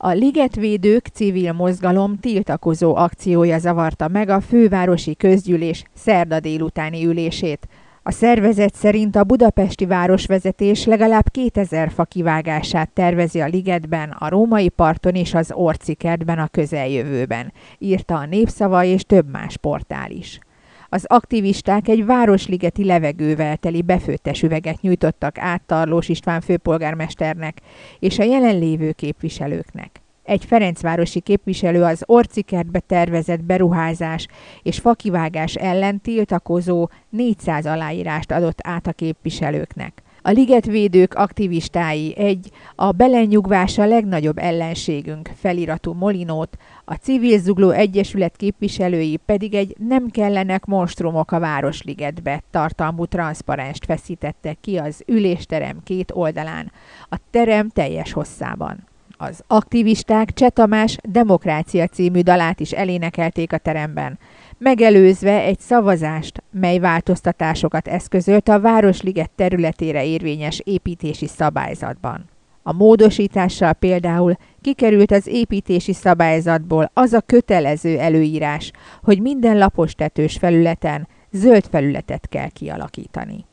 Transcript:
A Ligetvédők civil mozgalom tiltakozó akciója zavarta meg a fővárosi közgyűlés szerda délutáni ülését. A szervezet szerint a budapesti városvezetés legalább 2000 fa kivágását tervezi a ligetben, a Római parton és az Orci kertben a közeljövőben, írta a Népszava és több más portál is. Az aktivisták egy városligeti levegővel teli befőttes üveget nyújtottak át Tarlós István főpolgármesternek és a jelenlévő képviselőknek. Egy ferencvárosi képviselő az Orci kertbe tervezett beruházás és fakivágás ellen tiltakozó 400 aláírást adott át a képviselőknek. A ligetvédők aktivistái a belenyugvás a legnagyobb ellenségünk feliratú molinót, a Civil Zugló Egyesület képviselői pedig egy nem kellenek monstrumok a Városligetbe tartalmú transzparenst feszítettek ki az ülésterem két oldalán, a terem teljes hosszában. Az aktivisták Cseh Tamás Demokrácia című dalát is elénekelték a teremben, megelőzve egy szavazást, mely változtatásokat eszközölt a Városliget területére érvényes építési szabályzatban. A módosítással például kikerült az építési szabályzatból az a kötelező előírás, hogy minden lapostetős felületen zöld felületet kell kialakítani.